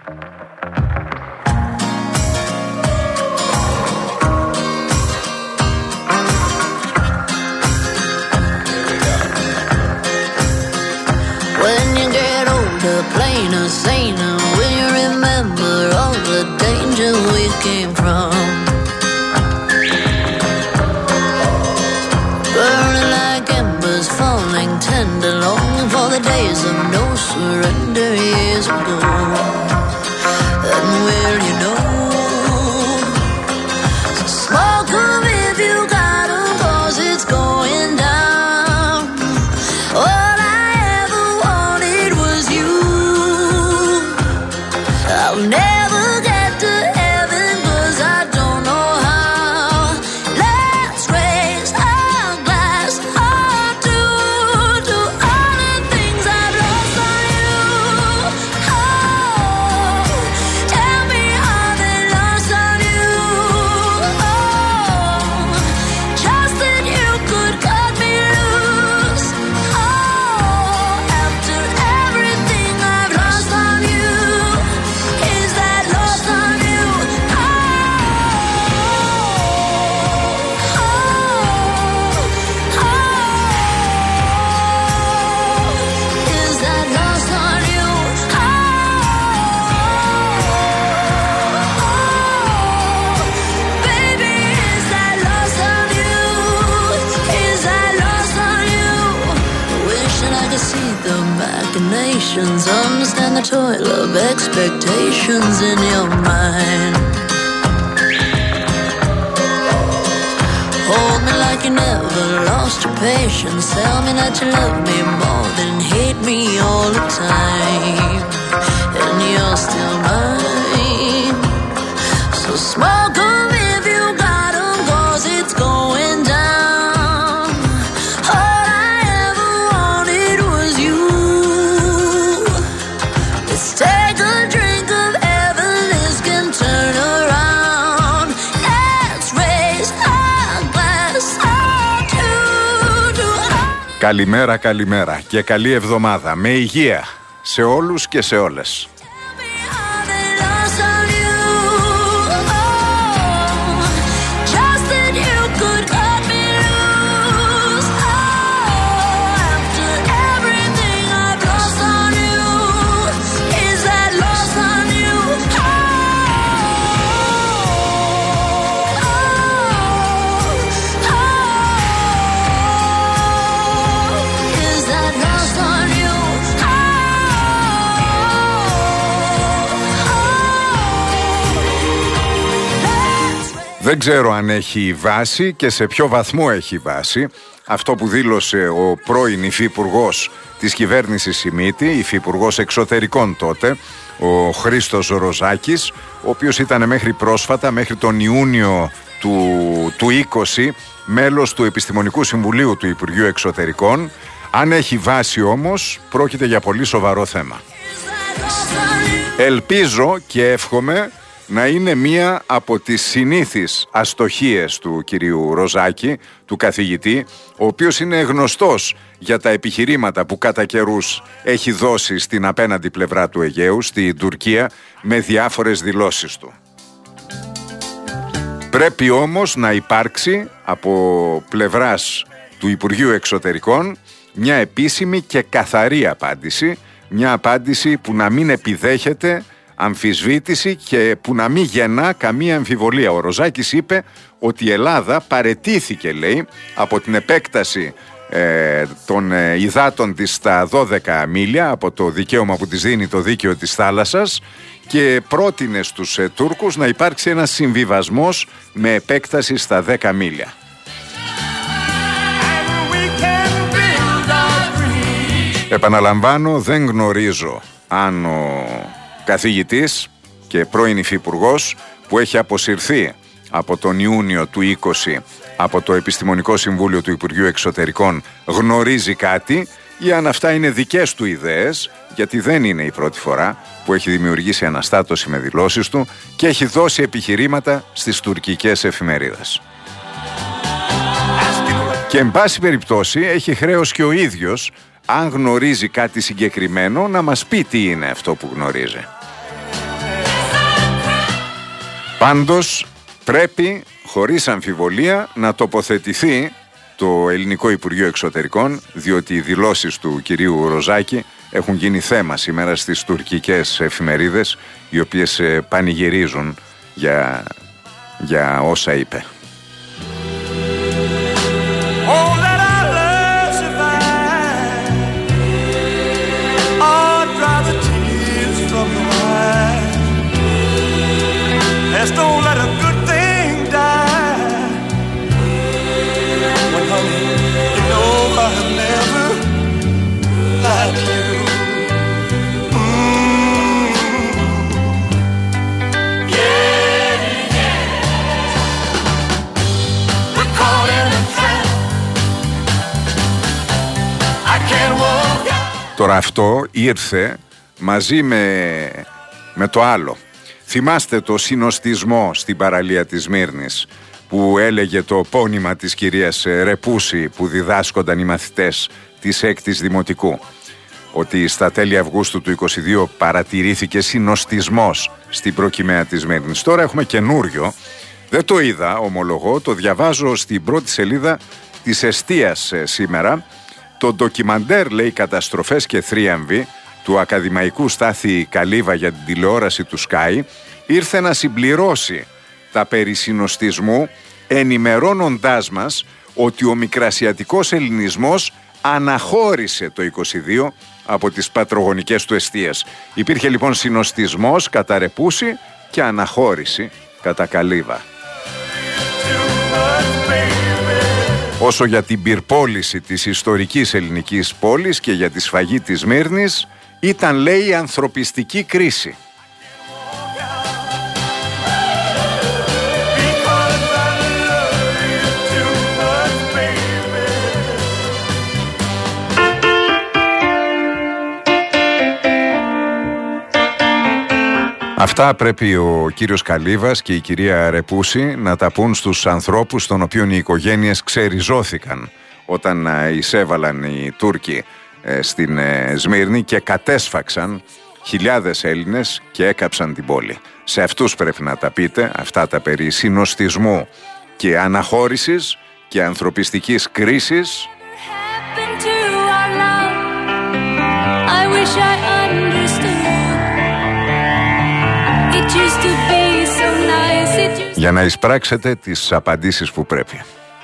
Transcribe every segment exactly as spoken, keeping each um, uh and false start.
Plainer, saner, will you remember all the danger we came from? Burning like embers, falling tender, longing for the days of no surrender years ago. And will you know? So smoke 'em if you got 'em, 'cause it's going down. All I ever wanted was you. I'll never get to heaven 'cause I don't know how. Let's raise our glass or two to all the things I've lost on you. Oh, tell me how they lost on you. Oh, just that you could cut me loose. Oh, after everything I've lost on you. Is that lost on you? Oh, oh, oh. Is that lost on you? Oh, baby, is that lost on you? Is that lost on you? Wishing I could see the machinations, understand the toil of expectations in your mind. Hold me like you never lost your patience. Tell me that you love me more than hate me all the time. And you're still mine. So smoke 'em if you got 'em, 'cause it's going down. All I ever wanted was you. Let's take a drink of heaven, this can turn around. Let's raise our glass or two to all. Καλημέρα, καλημέρα και καλή εβδομάδα. Με υγεία σε όλους και σε όλες. Tell me how they lost on you. Oh, just that you could cut me loose. Oh, after everything I've lost on you. Is that lost on you? Oh, oh, oh. Is that lost on you? Oh, Δεν ξέρω αν έχει βάση και σε ποιο βαθμό έχει βάση αυτό που δήλωσε ο πρώην υφυπουργός της κυβέρνησης Σιμίτη, υφυπουργός εξωτερικών τότε, ο Χρήστος Ροζάκης, ο οποίος ήταν μέχρι πρόσφατα, μέχρι τον Ιούνιο του, του είκοσι, μέλος του Επιστημονικού Συμβουλίου του Υπουργείου Εξωτερικών. Αν έχει βάση όμως, πρόκειται για πολύ σοβαρό θέμα. Ελπίζω και εύχομαι να είναι μία από τις συνήθεις αστοχίες του κυρίου Ροζάκη, του καθηγητή, ο οποίος είναι γνωστός για τα επιχειρήματα που κατά καιρούς έχει δώσει στην απέναντι πλευρά του Αιγαίου, στην Τουρκία, με διάφορες δηλώσεις του. Πρέπει όμως να υπάρξει από πλευράς του Υπουργείου Εξωτερικών μια επίσημη και καθαρή απάντηση, μια απάντηση που να μην επιδέχεται αμφισβήτηση και που να μην γεννά καμία αμφιβολία. Ο Ροζάκης είπε ότι η Ελλάδα παραιτήθηκε, λέει, από την επέκταση ε, των ε, υδάτων της στα δώδεκα μίλια, από το δικαίωμα που της δίνει το δίκαιο της θάλασσας, και πρότεινε στους ε, Τούρκους να υπάρξει ένας συμβιβασμός με επέκταση στα δέκα μίλια. Επαναλαμβάνω, δεν γνωρίζω αν ο καθηγητής και πρώην υφυπουργός που έχει αποσυρθεί από τον Ιούνιο του είκοσι από το Επιστημονικό Συμβούλιο του Υπουργείου Εξωτερικών γνωρίζει κάτι, ή αν αυτά είναι δικές του ιδέες, γιατί δεν είναι η πρώτη φορά που έχει δημιουργήσει αναστάτωση με δηλώσεις του και έχει δώσει επιχειρήματα στις τουρκικές εφημερίδες. Και εν πάση περιπτώσει έχει χρέος και ο ίδιος, αν γνωρίζει κάτι συγκεκριμένο, να μας πει τι είναι αυτό που γνωρίζει. Πάντως πρέπει χωρίς αμφιβολία να τοποθετηθεί το Ελληνικό Υπουργείο Εξωτερικών, διότι οι δηλώσεις του κυρίου Ροζάκη έχουν γίνει θέμα σήμερα στις τουρκικές εφημερίδες, οι οποίες πανηγυρίζουν για, για όσα είπε. Τώρα αυτό ήρθε μαζί με, με το άλλο. Θυμάστε το συνοστισμό στην παραλία της Σμύρνης που έλεγε το πόνημα της κυρίας Ρεπούση που διδάσκονταν οι μαθητές της έκτης Δημοτικού, ότι στα τέλη Αυγούστου του είκοσι δύο παρατηρήθηκε συνοστισμός στην προκυμαία της Σμύρνης. Τώρα έχουμε καινούριο, δεν το είδα, ομολογώ, το διαβάζω στην πρώτη σελίδα της Εστίας σήμερα. Το ντοκιμαντέρ, λέει, «Καταστροφές και θρίαμβοι» του ακαδημαϊκού Στάθη Καλίβα για την τηλεόραση του Sky ήρθε να συμπληρώσει τα περί συνοστισμού, ενημερώνοντάς μας ότι ο μικρασιατικός ελληνισμός αναχώρησε το είκοσι δύο από τις πατρογονικές του εστίες. Υπήρχε λοιπόν συνοστισμός κατά Ρεπούση και αναχώρηση κατά Καλίβα. Όσο για την πυρπόληση της ιστορικής ελληνικής πόλης και για τη σφαγή της Σμύρνης, ήταν, λέει, ανθρωπιστική κρίση. Αυτά πρέπει ο κύριος Καλίβας και η κυρία Ρεπούση να τα πούν στους ανθρώπους των οποίων οι οικογένειες ξεριζώθηκαν όταν εισέβαλαν οι Τούρκοι στην Σμύρνη και κατέσφαξαν χιλιάδες Έλληνες και έκαψαν την πόλη. Σε αυτούς πρέπει να τα πείτε αυτά τα περί συνοστισμού και αναχώρησης και ανθρωπιστικής κρίσης. Για να εισπράξετε τις απαντήσεις που πρέπει.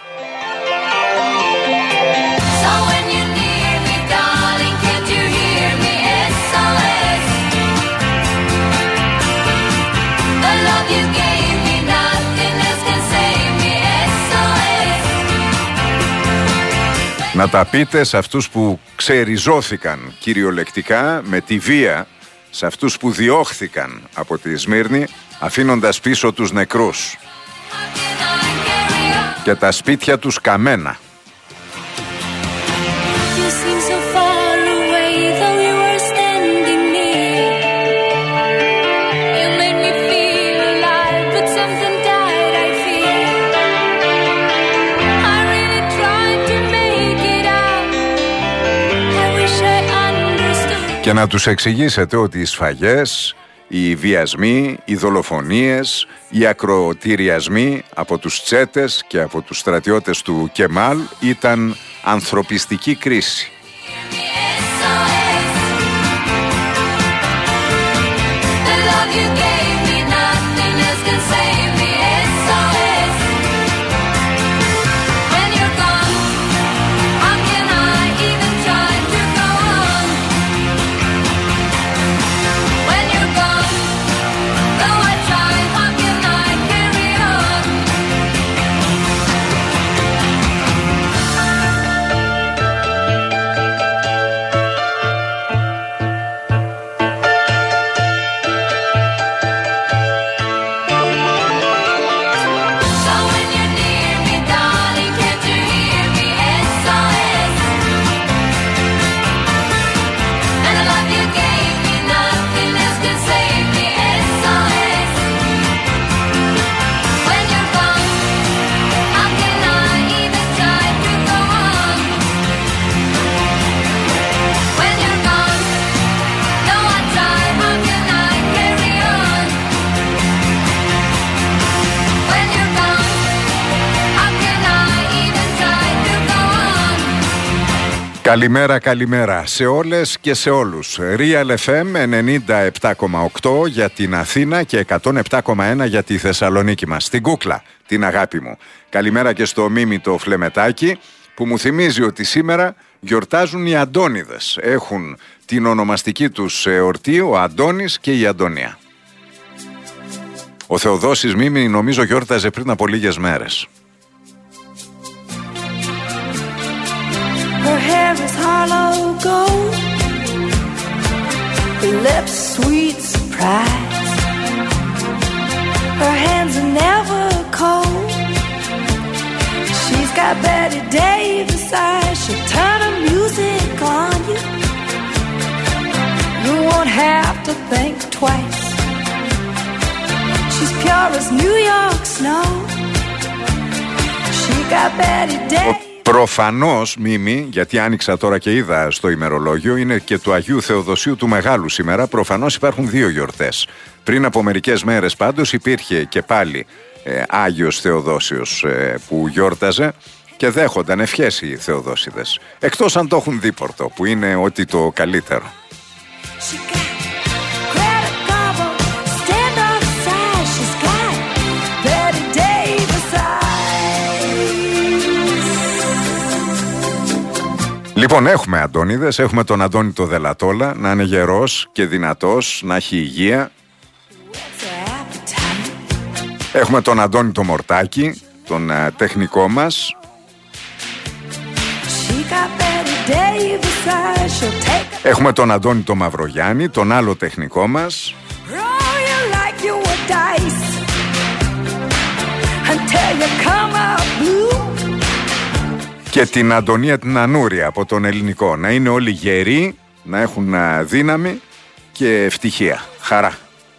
Να τα πείτε σε αυτούς που ξεριζώθηκαν κυριολεκτικά με τη βία, σε αυτούς που διώχθηκαν από τη Σμύρνη αφήνοντας πίσω τους νεκρούς και τα σπίτια τους καμένα. Και να τους εξηγήσετε ότι οι σφαγές, οι βιασμοί, οι δολοφονίες, οι ακροτηριασμοί από τους τσέτες και από τους στρατιώτες του Κεμάλ ήταν ανθρωπιστική κρίση. Καλημέρα, καλημέρα σε όλες και σε όλους. Real εφ εμ ενενήντα επτά κόμμα οκτώ για την Αθήνα και εκατόν επτά κόμμα ένα για τη Θεσσαλονίκη μας. Στην Κούκλα, την αγάπη μου. Καλημέρα και στο Μίμη το Φλεμετάκι που μου θυμίζει ότι σήμερα γιορτάζουν οι Αντώνιδες. Έχουν την ονομαστική τους εορτή ο Αντώνης και η Αντωνία. Ο Θεοδόσης Μίμη νομίζω γιόρταζε πριν από λίγες μέρες. Her hair is hollow gold, her lips sweet surprise. Her hands are never cold. She's got Betty Davis eyes. She'll turn her music on you. You won't have to think twice. She's pure as New York snow. She got Betty Davis. Προφανώς, Μίμη, γιατί άνοιξα τώρα και είδα στο ημερολόγιο, είναι και του Αγίου Θεοδοσίου του Μεγάλου σήμερα. Προφανώς υπάρχουν δύο γιορτές. Πριν από μερικές μέρες πάντως υπήρχε και πάλι ε, Άγιος Θεοδόσιος ε, που γιόρταζε και δέχονταν ευχές οι Θεοδόσιδες. Εκτός αν το έχουν δίπορτο, που είναι ότι το καλύτερο. Λοιπόν, έχουμε Αντώνιδες, έχουμε τον Αντώνη το Δελατόλα, να είναι γερός και δυνατός, να έχει υγεία. Έχουμε τον Αντώνη το Μορτάκι, τον uh, τεχνικό μας. Έχουμε τον Αντώνη το Μαυρογιάννη, τον άλλο τεχνικό μας. Και την Αντωνία την Ανούρια από τον ελληνικό. Να είναι όλοι γεροί, να έχουν δύναμη και ευτυχία, χαρά.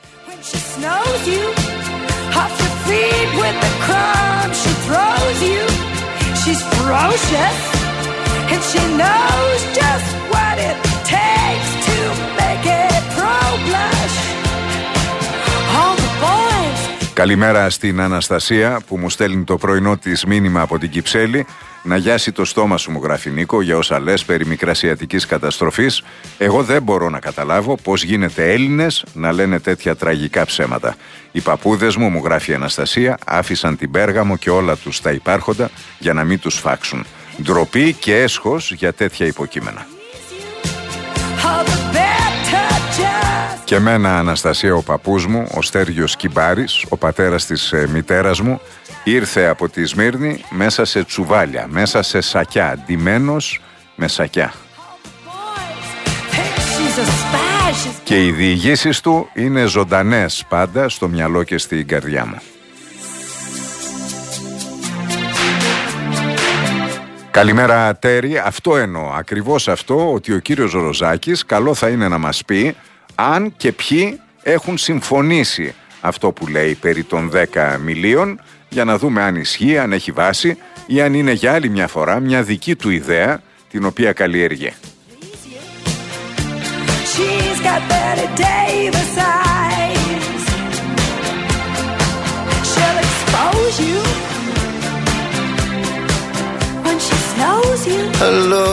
Καλημέρα στην Αναστασία που μου στέλνει το πρωινό της μήνυμα από την Κυψέλη. Να γιάσει το στόμα σου, μου γράφει Νίκο, για όσα λες περί μικρασιατικής καταστροφής. Εγώ δεν μπορώ να καταλάβω πώς γίνεται Έλληνες να λένε τέτοια τραγικά ψέματα. Οι παππούδες μου, μου γράφει η Αναστασία, άφησαν την Πέργαμο και όλα τους τα υπάρχοντα για να μην τους φάξουν. Ντροπή και έσχος για τέτοια υποκείμενα. Και εμένα, Αναστασία, ο παππούς μου, ο Στέργιος Κυμπάρης, ο πατέρας της ε, μητέρας μου, ήρθε από τη Σμύρνη μέσα σε τσουβάλια, μέσα σε σακιά, ντυμένος με σακιά. Και οι διηγήσεις του είναι ζωντανές πάντα στο μυαλό και στην καρδιά μου. Καλημέρα Τέρι, αυτό εννοώ, ακριβώς αυτό, ότι ο κύριος Ροζάκης καλό θα είναι να μας πει αν και ποιοι έχουν συμφωνήσει αυτό που λέει περί των δέκα μιλίων, για να δούμε αν ισχύει, αν έχει βάση ή αν είναι για άλλη μια φορά μια δική του ιδέα την οποία καλλιεργεί. Hello,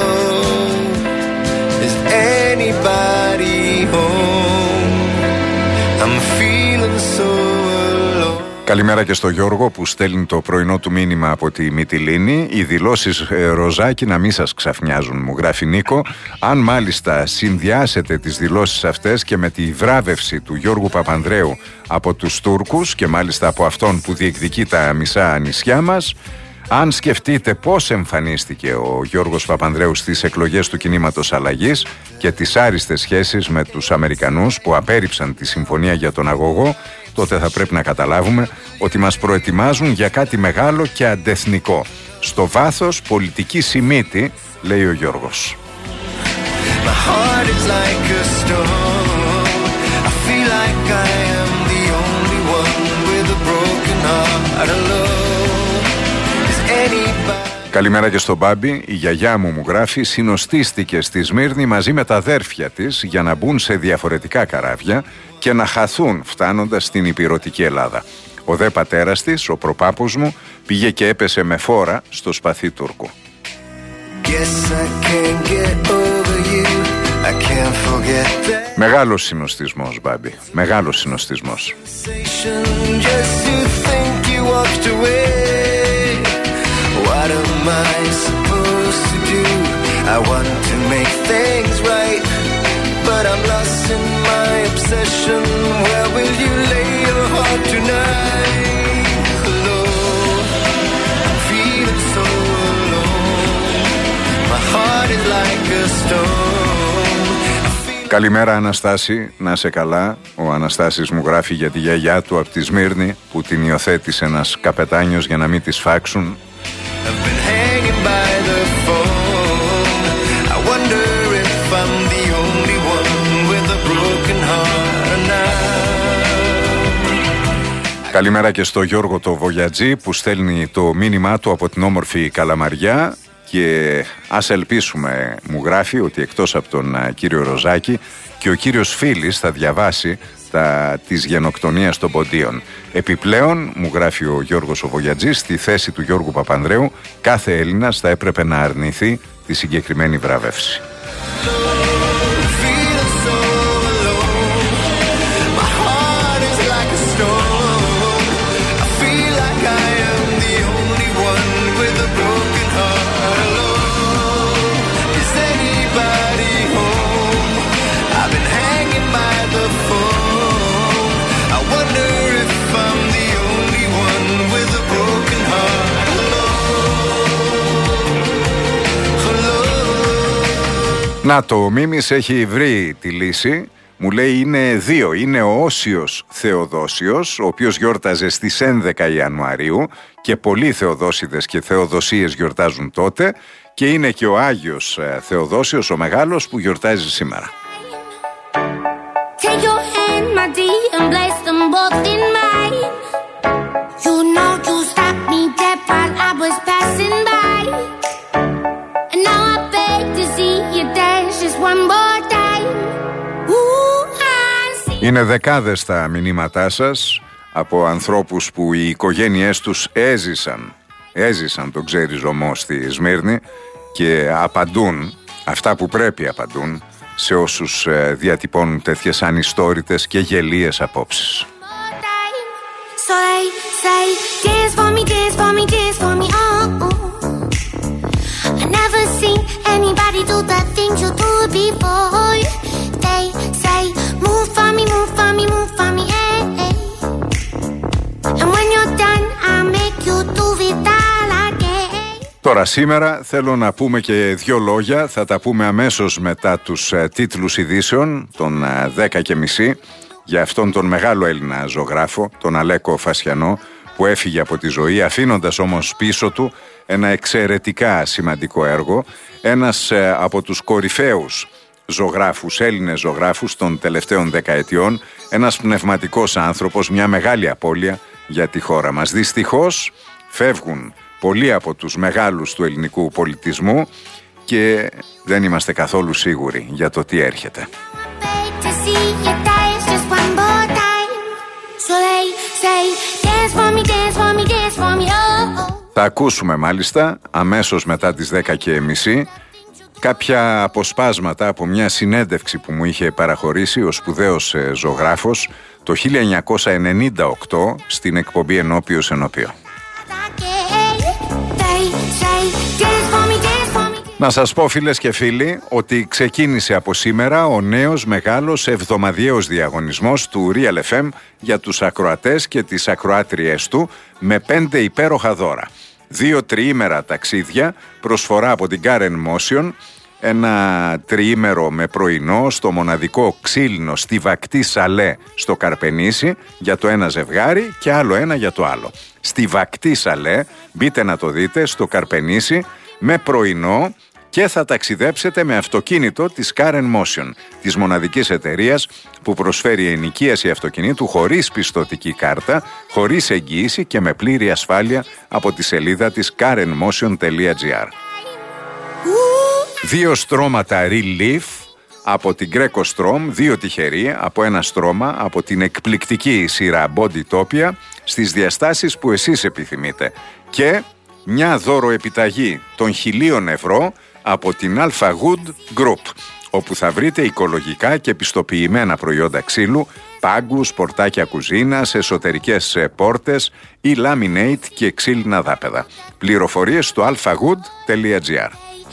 is anybody home? I'm feeling so alone. Καλημέρα και στο Γιώργο που στέλνει το πρωινό του μήνυμα από τη Μυτιλήνη. Οι δηλώσεις ε, Ροζάκη να μην σας ξαφνιάζουν, μου γράφει Νίκο. Αν μάλιστα συνδυάσετε τις δηλώσεις αυτές και με τη βράβευση του Γιώργου Παπανδρέου από τους Τούρκους και μάλιστα από αυτόν που διεκδικεί τα μισά νησιά μας, αν σκεφτείτε πώς εμφανίστηκε ο Γιώργος Παπανδρέου στις εκλογές του κινήματος Αλλαγής και τις άριστες σχέσεις με τους Αμερικανούς που απέρριψαν τη συμφωνία για τον αγωγό, τότε θα πρέπει να καταλάβουμε ότι μας προετοιμάζουν για κάτι μεγάλο και αντεθνικό. Στο βάθος πολιτική σημίτη, λέει ο Γιώργος. Καλημέρα και στον Μπάμπη. Η γιαγιά μου, μου γράφει, συνοστίστηκε στη Σμύρνη μαζί με τα αδέρφια της για να μπουν σε διαφορετικά καράβια και να χαθούν φτάνοντας στην υπηρωτική Ελλάδα. Ο δε πατέρας της, ο προπάπους μου, πήγε και έπεσε με φόρα στο σπαθί Τούρκου. Μεγάλος συνοστισμός, Μπάμπη. Μεγάλος συνοστισμός. What am I supposed to do? I want to make things right, but I'm lost in my obsession. Where will you lay your heart tonight? Alone, I'm feeling so alone. My heart is like a stone. Καλημέρα Αναστάση, να σε καλά. Ο Αναστάσης μου γράφει για τη γιαγιά του από τη Σμύρνη που την υιοθέτησε ένας καπετάνιος για να μην τη σφάξουν. I've been hanging by the phone. I wonder if I'm the only one with a broken heart now. Καλημέρα και στο Γιώργο το Βογιατζή που στέλνει το μήνυμά του από την όμορφη Καλαμαριά και ας ελπίσουμε, μου γράφει, ότι εκτός από τον uh, κύριο Ροζάκη και ο κύριος Φίλης θα διαβάσει τα, της γενοκτονίας των Ποντίων. Επιπλέον, μου γράφει ο Γιώργος ο Βογιατζής, στη θέση του Γιώργου Παπανδρέου κάθε Έλληνας θα έπρεπε να αρνηθεί τη συγκεκριμένη βράβευση. Να, το Μίμης έχει βρει τη λύση. Μου λέει είναι δύο. Είναι ο Όσιος Θεοδόσιος, ο οποίος γιόρταζε στις έντεκα Ιανουαρίου και πολλοί Θεοδόσιδες και Θεοδοσίες γιορτάζουν τότε, και είναι και ο Άγιος Θεοδόσιος ο Μεγάλος που γιορτάζει σήμερα. Take your hand, my dear, and place them both in mine. You know you stopped me dead while I was passing by. And now I beg to see you dance just one more time. Ooh, I see. Είναι δεκάδες τα μηνύματά σας από ανθρώπους που οι οικογένειές τους έζησαν, έζησαν τον ξεριζωμό στη Σμύρνη και απαντούν αυτά που πρέπει απαντούν σε όσους ε, διατυπώνουν τέτοιες ανιστόρητες και γελίες απόψεις. So they say, dance for me, dance for me, dance for me, oh, oh. I never seen anybody do the things you do before. They say, move for me, move for me, move for me, hey, hey. And when you're done, I'll make you do it all again. Τώρα σήμερα θέλω να πούμε και δύο λόγια, θα τα πούμε αμέσως μετά τους ε, τίτλους ειδήσεων των ε, δέκα και μισή, για αυτόν τον μεγάλο Έλληνα ζωγράφο, τον Αλέκο Φασιανό, που έφυγε από τη ζωή αφήνοντας όμως πίσω του ένα εξαιρετικά σημαντικό έργο, ένας ε, από τους κορυφαίους ζωγράφους, Έλληνες ζωγράφους των τελευταίων δεκαετιών, ένας πνευματικός άνθρωπος, μια μεγάλη απώλεια για τη χώρα μας. Δυστυχώς φεύγουν πολλοί από τους μεγάλους του ελληνικού πολιτισμού και δεν είμαστε καθόλου σίγουροι για το τι έρχεται. Θα ακούσουμε μάλιστα αμέσως μετά τις δέκα και μισή κάποια αποσπάσματα από μια συνέντευξη που μου είχε παραχωρήσει ο σπουδαίος ζωγράφος το χίλια εννιακόσια ενενήντα οκτώ στην εκπομπή Ενώπιος Ενώπιο. Να σας πω, φίλες και φίλοι, ότι ξεκίνησε από σήμερα ο νέος μεγάλος εβδομαδιαίος διαγωνισμός του Real εφ εμ για τους ακροατές και τις ακροάτριές του με πέντε υπέροχα δώρα. Δύο τριήμερα ταξίδια, προσφορά από την Karen Motion, ένα τριήμερο με πρωινό στο μοναδικό ξύλινο στη Βακτή Σαλέ στο Καρπενήσι για το ένα ζευγάρι και άλλο ένα για το άλλο. Στη Βακτή Σαλέ, μπείτε να το δείτε, στο Καρπενήσι, με πρωινό, και θα ταξιδέψετε με αυτοκίνητο της Karen Motion, της μοναδικής εταιρείας που προσφέρει ενοικίαση αυτοκινήτου χωρίς πιστωτική κάρτα, χωρίς εγγύηση και με πλήρη ασφάλεια από τη σελίδα της karen motion τελεία τζι άρ. Δύο στρώματα Relief από την Greco Strom, δύο τυχεροί από ένα στρώμα από την εκπληκτική σειρά Bodytopia στις διαστάσεις που εσείς επιθυμείτε, και μια δώρο επιταγή των χιλίων ευρώ από την Alpha Good Group, όπου θα βρείτε οικολογικά και πιστοποιημένα προϊόντα ξύλου, πάγκους, πορτάκια κουζίνας, εσωτερικές πόρτες ή laminate και ξύλινα δάπεδα. Πληροφορίες στο alphagood τελεία gr.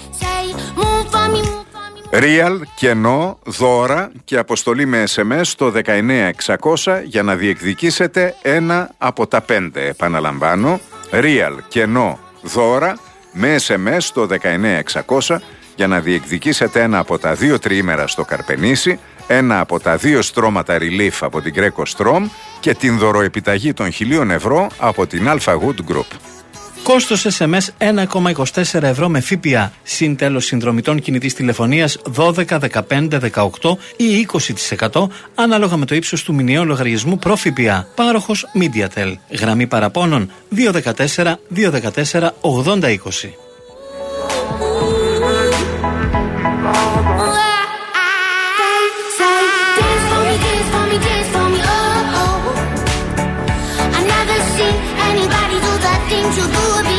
Real, κενό, δώρα και αποστολή με ες εμ ες στο δεκαεννιά εξακόσια για να διεκδικήσετε ένα από τα πέντε. Επαναλαμβάνω, Real, κενό, δώρα με ες εμ ες στο δεκαεννιά εξακόσια για να διεκδικήσετε ένα από τα δύο τριήμερα στο Καρπενήσι, ένα από τα δύο στρώματα Relief από την Greco Strom και την δωροεπιταγή των χιλίων ευρώ από την Alpha Good Group. Κόστος ες εμ ες ένα κόμμα είκοσι τέσσερα ευρώ με ΦΠΑ. Συν τέλος συνδρομητών κινητής τηλεφωνίας δώδεκα, δεκαπέντε, δεκαοκτώ ή είκοσι τοις εκατό ανάλογα με το ύψος του μηνιαίου λογαριασμού προ ΦΠΑ. Πάροχος MediaTel. Γραμμή παραπώνων δύο ένα τέσσερα, δύο ένα τέσσερα, ογδόντα είκοσι. You do it